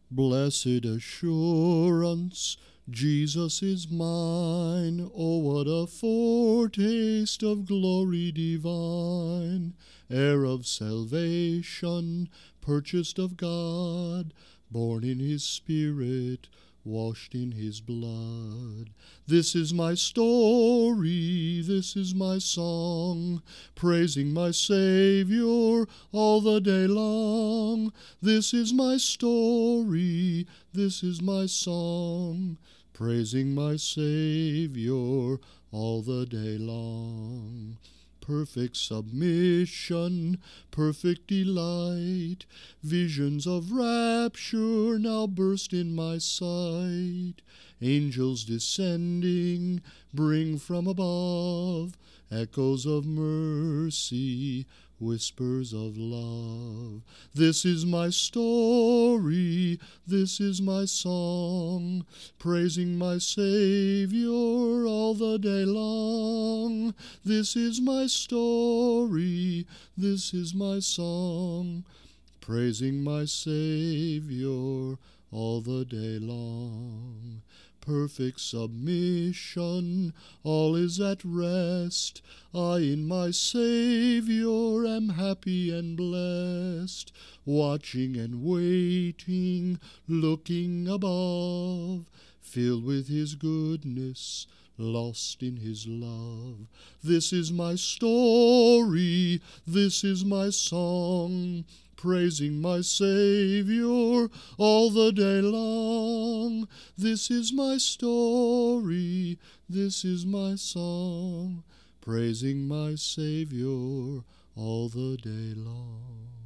Blessed assurance, Jesus is mine. Oh, what a foretaste of glory divine! Heir of salvation, purchased of God, born in His Spirit, washed in His blood. This is my story, this is my song, praising my Savior all the day long. This is my story, this is my song, praising my Savior all the day long. Perfect submission, perfect delight, visions of rapture now burst in my sight. Angels descending bring from above echoes of mercy, whispers of love. This is my story, this is my song, praising my Savior all the day long. This is my story, this is my song, praising my Savior all the day long. Perfect submission, all is at rest. I in my Savior am happy and blessed, watching and waiting, looking above, filled with His goodness, lost in His love. This is my story, this is my song, praising my Savior all the day long. This is my story, this is my song, praising my Savior all the day long.